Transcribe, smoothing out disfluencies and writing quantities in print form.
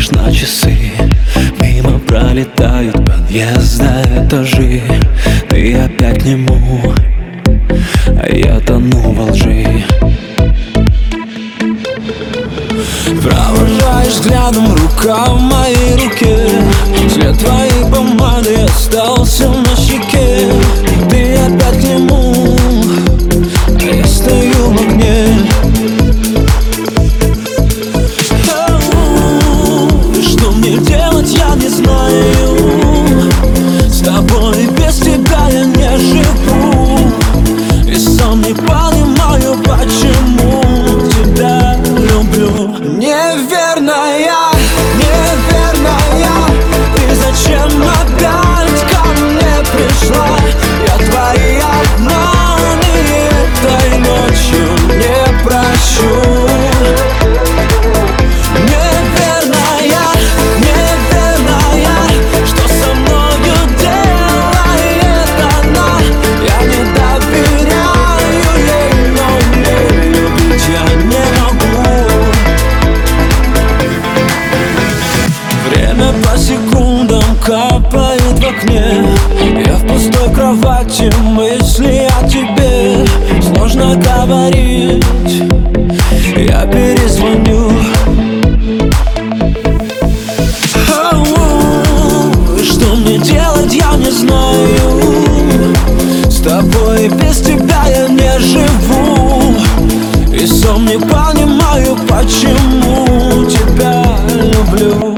смотришь на часы, мимо пролетают подъезда, этажи. Ты опять к нему, а я тону во лжи. Провожаешь взглядом, рука в моей руке, след твоей помады остался на щеке. Ты опять к нему, а я стою в окне. Что мне делать, я не знаю. С тобой без тебя я не живу, и сам не понимаю, почему тебя люблю. Неверная, неверная, ты зачем опять ко мне пришла? Я твои обманы этой ночью не прощу. Неверная, неверная, что со мною делает она? Я не доверяю ей, но не любить я не могу. Время по секундам капает в окне. Я в пустой кровати, мысли о тебе. Сложно говорить, я перезвоню. Что мне делать, я не знаю. С тобой без тебя я не живу, и сам не понимаю, почему тебя люблю.